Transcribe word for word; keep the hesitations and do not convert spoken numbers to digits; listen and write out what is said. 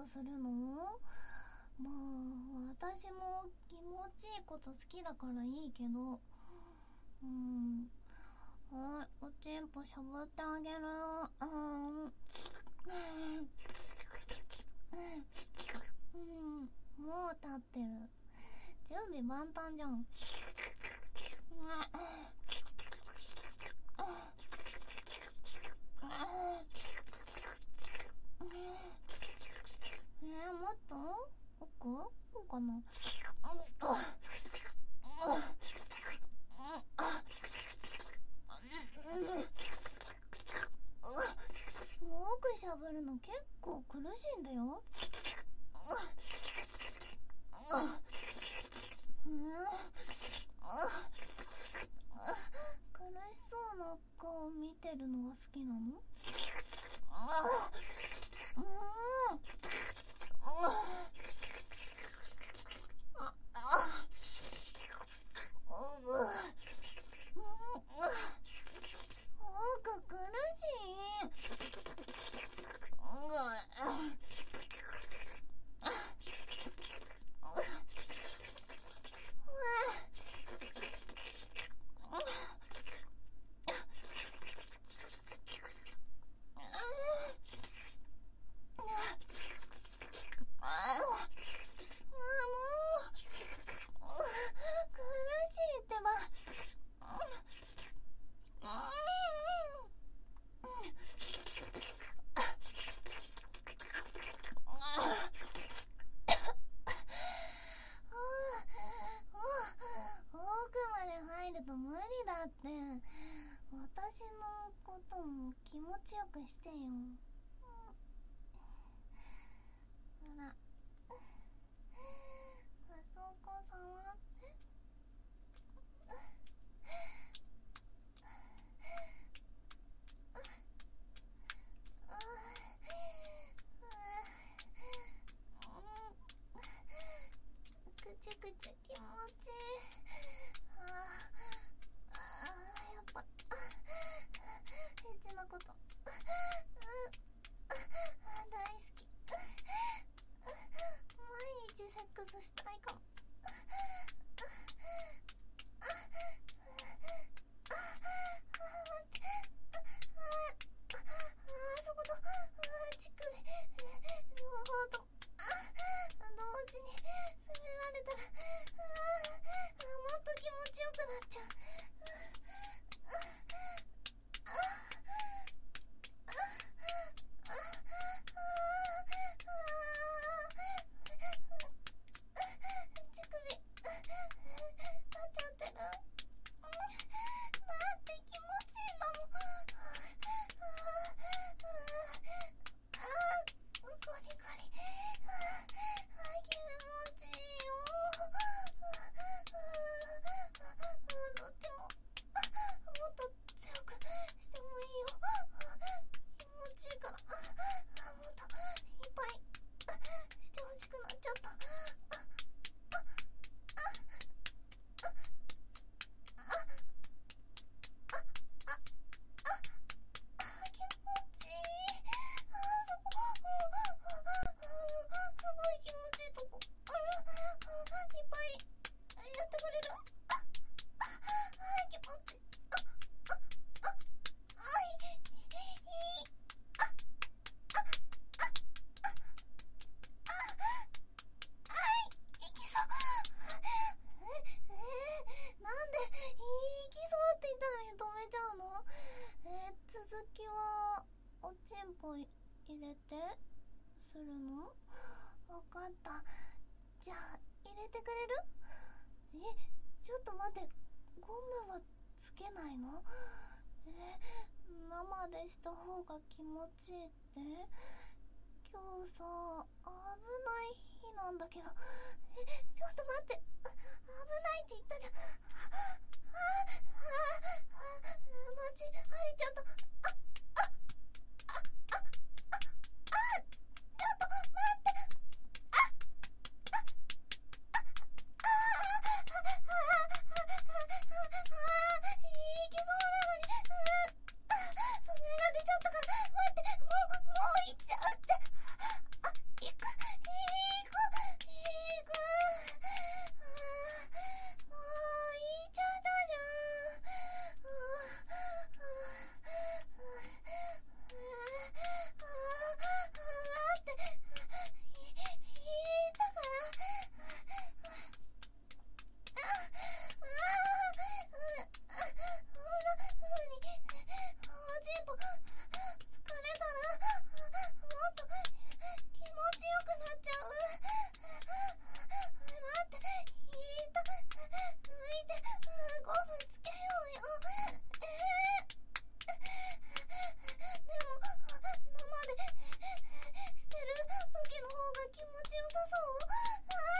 するの？まあ私も気持ちいいこと好きだからいいけど、うん、はい、おちんぽしゃぶってあげる。うん、うん、もう立ってる。準備万端じゃん。えー、もっと奥？こうかな。もう奥しゃぶるの結構苦しいんだよ。苦しそうな顔見てるのが好きなの？うん。奥苦しい。無理だって。私のことも気持ちよくしてよ。ほら、あそこ触って。くちくち気持ちいい。のこと大好き。毎日セックスしたいかも。あそこと乳首両方と同時に攻められたらもっと気持ちよくなっちゃう。入れてするの？わかった。じゃあ入れてくれる？え、ちょっと待って、ゴムはつけないの？え、生でした方が気持ちいいって？今日さ、危ない日なんだけど。え、ちょっと待って、危ないって言ったじゃん。ああああ、マジ入っちゃった。ああああああ、ちょっと待って。ああああああ、いけそうなのに止められちゃったから。待って、もうもう行っちゃうって。あ、行く。 してる時の方が気持ちよさそう。あ